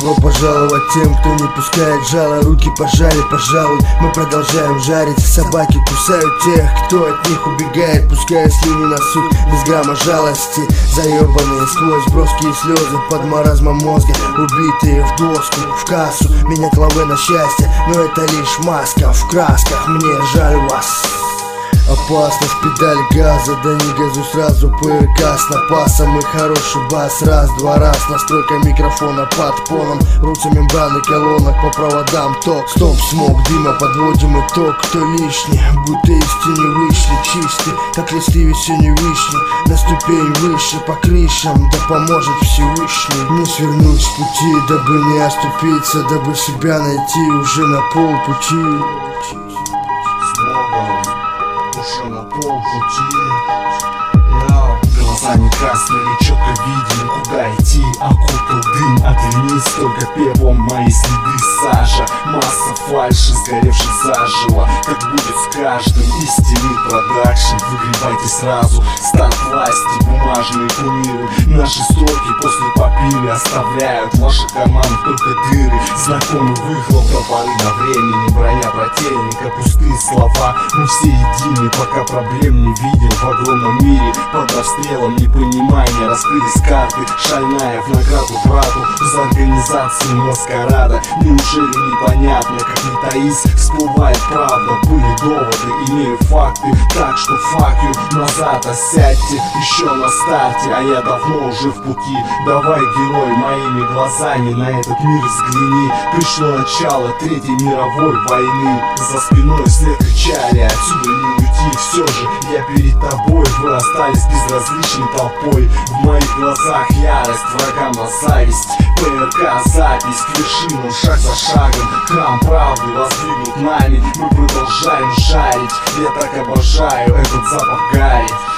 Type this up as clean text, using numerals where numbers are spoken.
Добро пожаловать тем, кто не пускает жало. Руки пожали, пожалуй, мы продолжаем жарить. Собаки кусают тех, кто от них убегает, пуская слюни на суд без грамма жалости. Заебанные сквозь броски и слезы под маразмом мозга, убитые в доску, в кассу. Меня клавы на счастье, но это лишь маска в красках. Мне жаль вас. Опасность, педаль газа, да не газу сразу, ПРК с напасом и хороший бас. Раз-два раз, настройка микрофона под полом, рвутся мембраны колонок по проводам, ток, стоп, смог, дыма, подводим итог. Кто лишний, будто из тени вышли, чистый, как листы весенней вишни, на ступень выше по крышам, да поможет Всевышний. Не свернуть с пути, дабы не оступиться, дабы себя найти уже на полпути. Уже на полпути. Глаза не красные, четко видим, куда идти. Окутал дым, оглянись, только пеплом мои следы. Сажа, масса фальши, сгоревших заживо. Как будет с каждым истинный продакшн. Выгребайте сразу старт власти, бумажные кумиры. Наши строки после попили оставляют в ваших карманах только дыры. Знакомый выхлоп до поры до времени, броня брательника, пустые слова. Мы все едины, пока проблем не видим в огромном мире. Под обстрелом непонимания раскрылись карты. Шальная в награду брату за организацию маскарада. Неужели непонятно, как не таись, всплывает правда. Были доводы, имею факты, так что fuck you, назад осядьте, еще на старте, а я давно уже в пути. Давай, герой, моими глазами на этот мир взгляни. Пришло начало Третьей мировой войны. За спиной след кричали, отсюда не уйти. Все же я перед тобой, вы остались безразличной толпой. В моих глазах ярость, врагам на зависть. ПРК запись к вершинам, шаг за шагом. Храм правды воздвигнут нами, мы продолжаем жарить. Я так обожаю этот запах гари.